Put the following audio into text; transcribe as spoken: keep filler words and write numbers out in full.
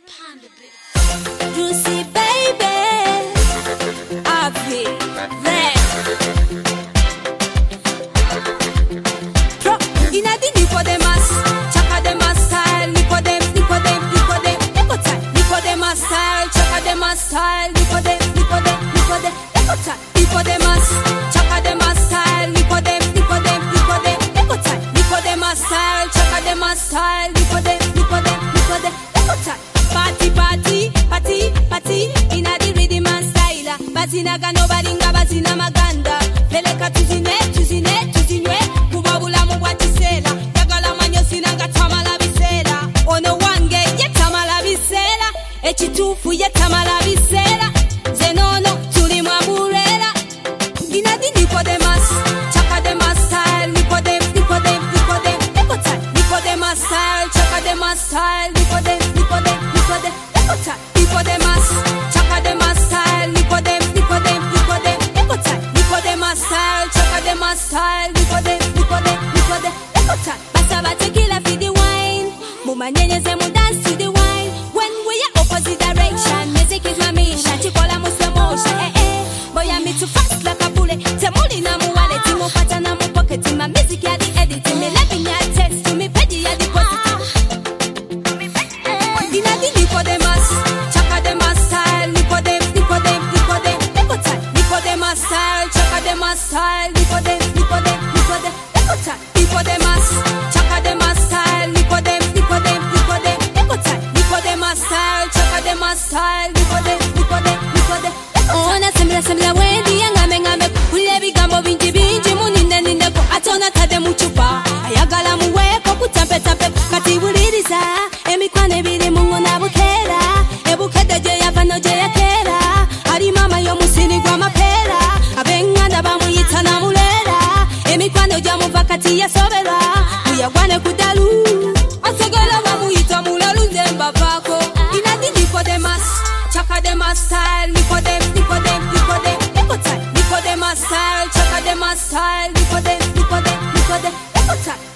Juicy baby, happy red. Pro inna the Nicodemus, chaka dem a style, Nicodem, Nicodem, Nicodem, Nicodem, Nicodemus style, chaka dem a style, Nicodem, Nicodem, Nicodem, Nicodem, Nicodemus, chaka dem a style, Nicodem, Nicodem, Nicodem, Nicodem, Nicodemus style, chaka dem a style, Nicodem, Nicodem, Nicodem, Nicodem. Party, party, party, party, inna the rhythm and style. Bazina ga nobody nga bazina maganda. Peleka tuzine, tuzine, tuzinwe. Kubabula mu watisela. Yagala manyo sinanga tamala bisela. Ono wange ye tamala bisela. Echitufu ye tamala bisela. Zenono tuli mwamurela. Inna the Nicodemus, chaka dem a style, Nicodem, Nicodem, Nicodem, Nicodem, Nicodemus style, chaka dem a style, Nicodem, Nicodem, Nicodem, Nicodem, Nicodemus, chaka dem a style, Nicodem, Nicodem, Nicodem, Nicodem, Nicodemus style, chaka dem a style, Nicodem, Nicodem, Nicodem, Nicodem. Basa batekila for the wine, muma nyenyeze mu dance to the wine. When we are opposite direction, music is my mission. Chikola mu slow motion, eh eh. Boy I'm too fast like a bullet. Temuli na mu wallet, mo pata na mu pocket. My music ya the editing, me loving ya text to me pedi ya the positive. Inna the Nicodemus, chaka dem a style, Nicodem, Nicodem, Nicodem, Nicodem, Nicodemus style, chaka dem a style, Nicodem, Nicodem, Nicodem, Nicodem, Nicodemus, chaka dem a style, Nicodem, Nicodem, Nicodem, Nicodem, Nicodemus style, chaka dem a style, Nicodem, Nicodem, Nicodem. Ona sembra sembra wendi ngame ngame kule bigambo binji binji munine nine ko atona tade muchupa ayagala muweko kutampe tampe kati buliriza emikwane biri mungo na bukera ebukede je yavano je yakera ari mama yo musini gwa mapera abenganda bamuyita na mulera emikwano ja muvakati yasobera uyagwane kudalu asegala bamuyita mulalu zemba vako ina di Nicodemus chaka dem a style Nicodem Nicodem Nicodem Nicodem Nicodemus style chaka dem a style Nicodem Nicodem Nicodem Nicodem